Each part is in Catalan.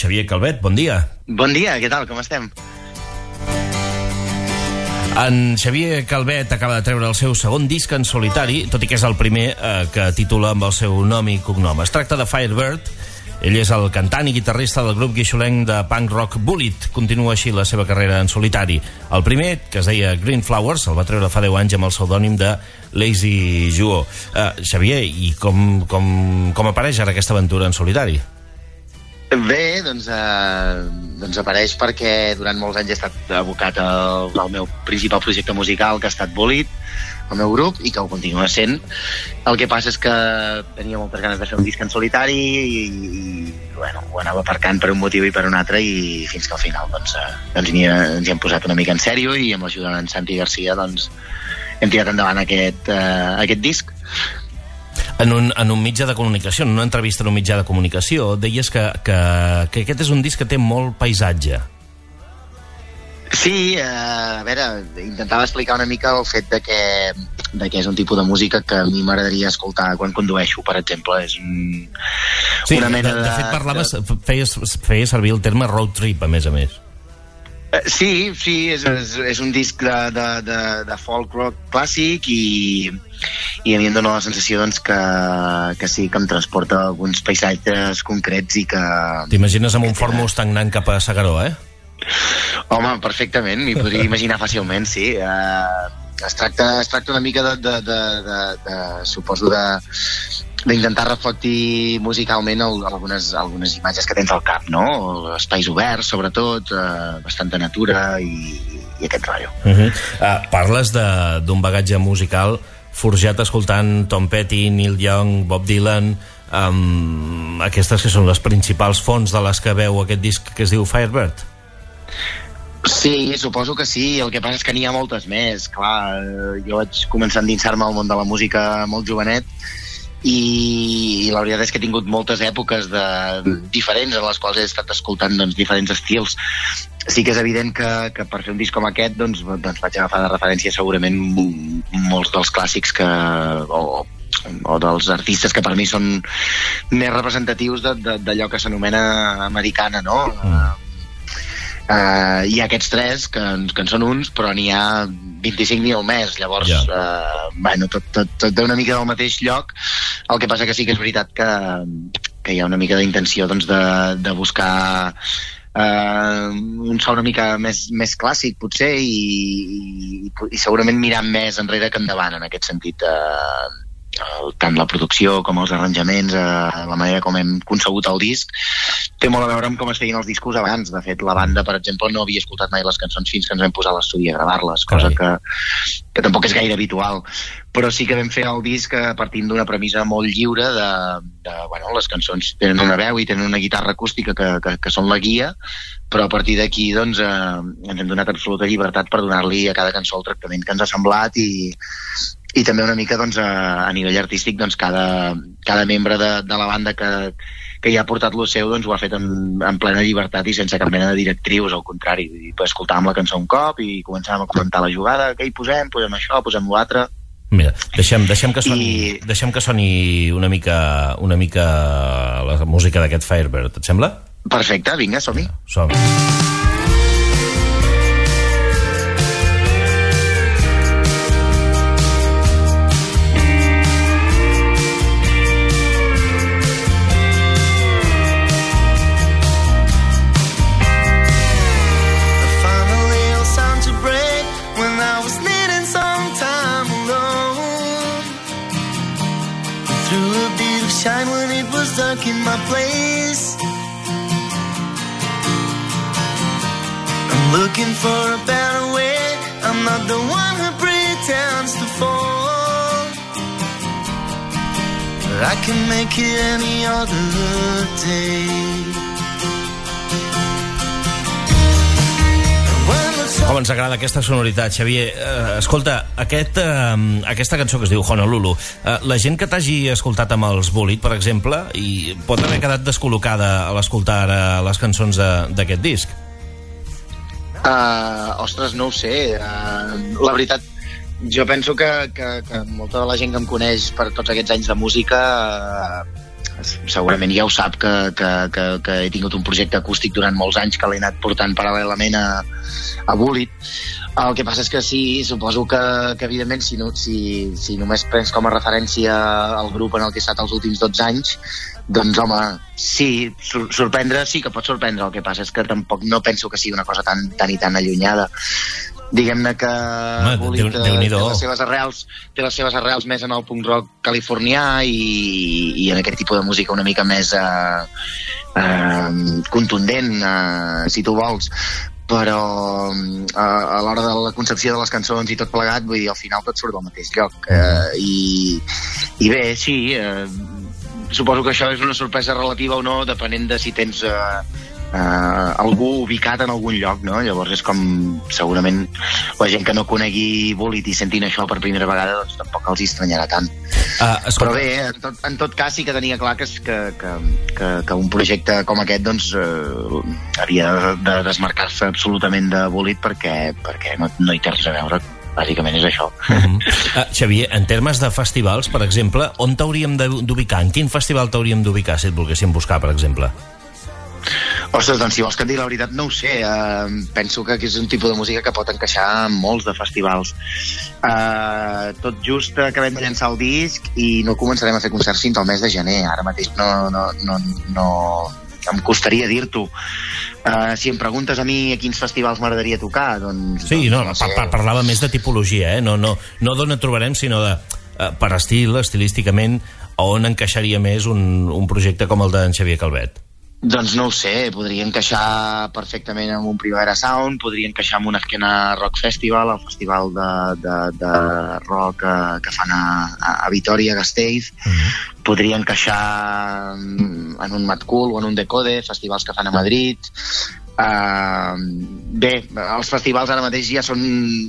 Xavier Calvet, bon dia. Bon dia, què tal, com estem? En Xavier Calvet acaba de treure el seu segon disc en solitari, tot i que és el primer que titula amb el seu nom i cognom. Es tracta de Firebird. Ell és el cantant i guitarrista del grup guixolenc de punk rock Bullet. Continua així la seva carrera en solitari. El primer, que es deia Green Flowers, el va treure fa 10 anys amb el pseudònim de Lazy Juo. Xavier, i com apareix ara aquesta aventura en solitari? Bé, doncs apareix perquè durant molts anys he estat abocat al meu principal projecte musical, que ha estat Bullet, el meu grup, i que ho continua sent. El que passa és que tenia moltes ganes de fer un disc en solitari i bueno, ho anava aparcant per un motiu i per un altre, i fins que al final ens hi hem posat una mica en sèrio, i amb l'ajuda d'en Santi Garcia hem tirat endavant aquest disc. En un mitjà de comunicació, en una entrevista en un mitjà de comunicació, deies que aquest és un disc que té molt paisatge. Sí, a veure, intentava explicar una mica el fet de que és un tipus de música que a mi m'agradaria escoltar quan condueixo, per exemple. És una mena de fet, parlaves, feies servir el terme road trip, a més a més. Sí, és un disc de folk rock clàssic, i a mi em dóna la sensació que sí, que em transporta alguns paisatges concrets i que... T'imagines amb un Ford Mustang anant cap a S'Agaró, eh? Home, perfectament, m'hi podria imaginar fàcilment, sí. Es tracta una mica suposo d'intentar reflectir musicalment algunes imatges que tens al cap, no? Espais oberts, sobretot, bastanta natura i aquest rotllo. Parles d'un bagatge musical forjat escoltant Tom Petty, Neil Young, Bob Dylan, aquestes que són les principals fonts de les que veu aquest disc que es diu Firebird. Sí, suposo que sí. El que passa és que n'hi ha moltes més. Clar, jo vaig començar a endinsar-me al món de la música molt jovenet, i la veritat és que he tingut moltes èpoques diferents en les quals he estat escoltant diferents estils. Sí que és evident que per fer un disc com aquest vaig agafar de referència segurament molts dels clàssics o dels artistes que per mi són més representatius d'allò que s'anomena americana, no? Hi ha aquests tres que en són uns, però n'hi ha 25.000 més. Llavors, bueno, tot una mica del mateix lloc. El que passa que sí que és veritat que hi ha una mica d'intenció de buscar un so una mica més clàssic, potser, i segurament mirant més enrere que endavant, en aquest sentit. Tant la producció com els arranjaments, la manera com hem concebut el disc, té molt a veure amb com es feien els discos abans. De fet, la banda, per exemple, no havia escoltat mai les cançons fins que ens vam posar a l'estudi a gravar-les, cosa que tampoc és gaire habitual. Però sí que vam fer el disc partint d'una premissa molt lliure bueno, les cançons tenen una veu i tenen una guitarra acústica que són la guia, però a partir d'aquí ens hem donat absoluta llibertat per donar-li a cada cançó el tractament que ens ha semblat, i també una mica a nivell artístic cada membre de la banda que hi ha portat lo seu ho ha fet en plena llibertat i sense cap mena de directrius, al contrari. Escoltàvem la cançó un cop i començàvem a comentar la jugada, què hi posem això, posem l'altre. Mira, deixem que soni una mica la música d'aquest Firebird, et sembla? Perfecte, vinga, som-hi. Som-hi. Shine when it was dark in my place. I'm looking for a better way. I'm not the one who pretends to fall. But I can make it any other day. Com ens agrada aquesta sonoritat, Xavier. Escolta, aquesta cançó que es diu Honolulu, la gent que t'hagi escoltat amb els Bullet, per exemple, i pot haver quedat descol·locada a l'escoltar les cançons d'aquest disc? Ostres, no ho sé. La veritat, jo penso que molta de la gent que em coneix per tots aquests anys de música segurament ja ho sap que he tingut un projecte acústic durant molts anys que l'he anat portant paral·lelament a Bullet. El que passa és que sí, suposo que evidentment si només prens com a referència el grup en el que he estat els últims 12 anys, doncs home, sí, sorprendre sí que pot sorprendre. El que passa és que tampoc no penso que sigui una cosa tan i tan allunyada. Diguem-ne que Bullet té les seves arrels més en el punk rock californià i en aquest tipus de música una mica més contundent, si tu vols, però a l'hora de la concepció de les cançons i tot plegat, vull dir, al final tot surt del mateix lloc. I bé, sí, suposo que això és una sorpresa relativa o no, depenent de si tens algú ubicat en algun lloc, no? Llavors és com, segurament la gent que no conegui Bullet i sentin això per primera vegada, doncs tampoc els estranyarà tant. Però bé, en tot cas sí que tenia clar que un projecte com aquest doncs havia de desmarcar-se absolutament de Bullet perquè no hi té res a veure. Bàsicament és això. Xavier, en termes de festivals, per exemple, on t'hauríem d'ubicar? En quin festival t'hauríem d'ubicar si et volguéssim buscar, per exemple? Ostres, doncs si vols que et digui la veritat no ho sé, penso que és un tipus de música que pot encaixar en molts de festivals. Tot just acabem de llançar el disc i no començarem a fer concerts fins al mes de gener. Ara mateix no em costaria dir-t'ho. Si em preguntes a mi a quins festivals m'agradaria tocar, doncs... Sí, no sé. Parlava més de tipologia, no d'on et trobarem, sinó de per estilísticament, on encaixaria més un projecte com el d'en Xavier Calvet. Doncs no ho sé, podria encaixar perfectament amb un Primavera Sound, podria encaixar amb un Azkena Rock Festival, el festival de rock que fan a Vitoria, a Gasteiz. Podria encaixar en un Mad Cool o en un Decode, festivals que fan a Madrid. Bé, els festivals ara mateix ja són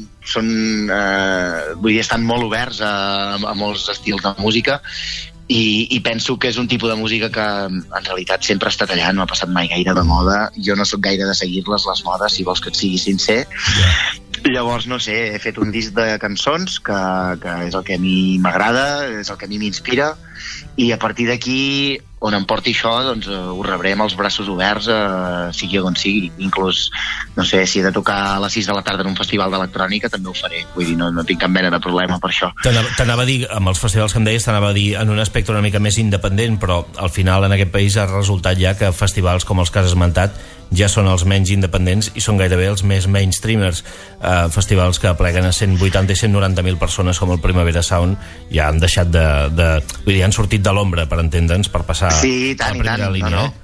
vull dir, estan molt oberts a molts estils de música. I penso que és un tipus de música que en realitat sempre ha estat allà, no ha passat mai gaire de moda. Jo no sóc gaire de seguir-les, les modes, si vols que et sigui sincer. Llavors, no sé, he fet un disc de cançons que és el que a mi m'agrada, és el que a mi m'inspira, i a partir d'aquí, on em porti això, doncs ho rebré amb els braços oberts, sigui on sigui. Inclús, no sé, si he de tocar a les 6 de la tarda en un festival d'electrònica, també ho faré. Vull dir, no tinc cap mena de problema per això. T'anava a dir, amb els festivals que em deies, t'anava a dir en un aspecte una mica més independent, però al final en aquest país ha resultat ja que festivals com els que has esmentat ja són els menys independents i són gairebé els més mainstreamers. Festivals que pleguen a 180 i 190.000 persones com el Primavera Sound ja han deixat vull dir, han sortit de l'ombra, per entendre'ns, per passar a la primera línia. No.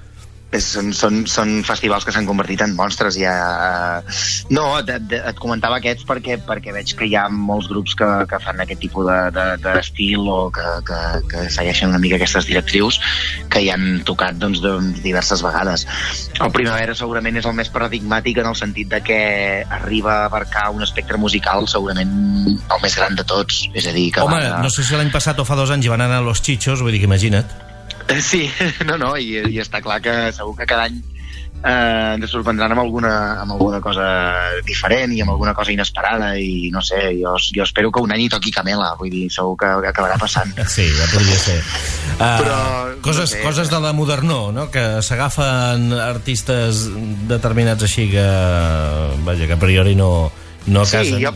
Són festivals que s'han convertit en monstres ja. No, et comentava aquests perquè veig que hi ha molts grups que fan aquest tipus d'estil o que segueixen una mica aquestes directrius que hi han tocat doncs, diverses vegades. El Primavera segurament és el més paradigmàtic en el sentit de que arriba a abarcar un espectre musical segurament el més gran de tots. És a dir, que home, no sé si l'any passat o fa 2 anys hi van anar a Los Chichos, vull dir que imagina't. Sí, no, i està clar que segur que cada any ens sorprendran amb alguna cosa diferent i amb alguna cosa inesperada, i no sé, jo espero que un any hi toqui Camela, vull dir, segur que acabarà passant. Sí, ja podria ser. Però coses de la modernó, no? Que s'agafen artistes determinats així que a priori no casen. Sí,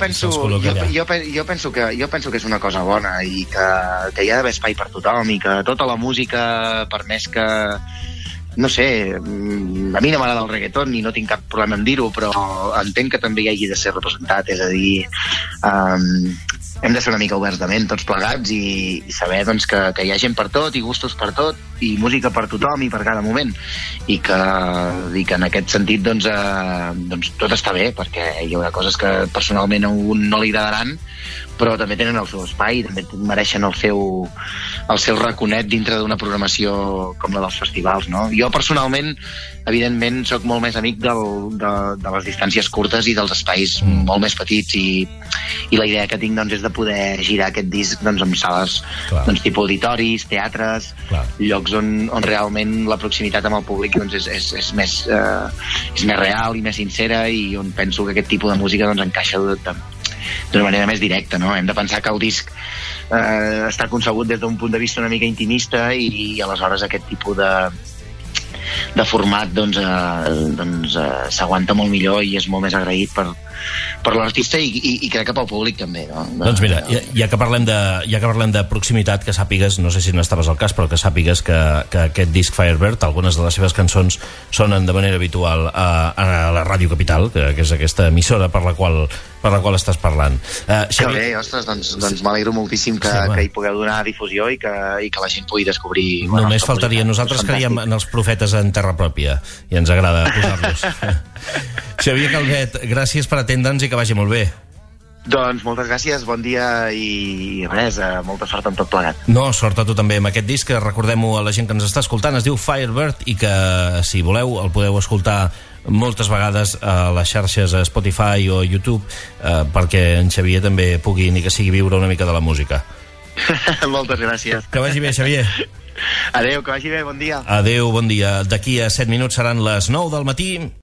jo penso que és una cosa bona i que hi ha d'haver espai per tothom i que tota la música, per més que no sé, a mi no m'agrada el reggaeton i no tinc cap problema en dir-ho, però entenc que també hi hagi de ser representat, és a dir, hem de ser una mica oberts de ment tots plegats i saber doncs, que hi ha gent per tot i gustos per tot i música per tothom i per cada moment, i que en aquest sentit doncs tot està bé, perquè hi haurà coses que personalment a un no li agradaran, però també tenen el seu espai, també mereixen el seu raconet dintre d'una programació com la dels festivals, no? Jo personalment, evidentment, sóc molt més amic de les distàncies curtes i dels espais molt més petits, i la idea que tinc doncs, és de poder girar aquest disc doncs, amb sales doncs, tipus auditoris, teatres, llocs on realment la proximitat amb el públic doncs, és més real i més sincera, i on penso que aquest tipus de música doncs, encaixa d'una manera més directa, no? Hem de pensar que el disc està concebut des d'un punt de vista una mica intimista i aleshores aquest tipus de format s'aguanta molt millor i és molt més agraït per l'artista i crec que pel públic també, no? Doncs mira, ja que parlem de proximitat, que sàpigues, no sé si n'estaves al cas, però que sàpigues que aquest disc Firebird, algunes de les seves cançons sonen de manera habitual a la Ràdio Capital, que és aquesta emissora per la qual estàs parlant. Que bé, ostres, doncs m'alegro moltíssim que hi pugueu donar difusió i que la gent pugui descobrir... Només faltaria. Nosaltres creiem en els profetes en terra pròpia i ens agrada posar-los. Xavier Calvet, gràcies per atendre'ns i que vagi molt bé. Doncs moltes gràcies, bon dia i res, molta sort en tot plegat. No, sort a tu també amb aquest disc, que recordem-ho a la gent que ens està escoltant, es diu Firebird i que, si voleu, el podeu escoltar moltes vegades a les xarxes a Spotify o YouTube perquè en Xavier també pugui, ni que sigui, viure una mica de la música. Moltes gràcies. Que vagi bé, Xavier. Adéu, que vagi bé, bon dia. Adéu, bon dia. D'aquí a 7 minuts seran les 9 del matí.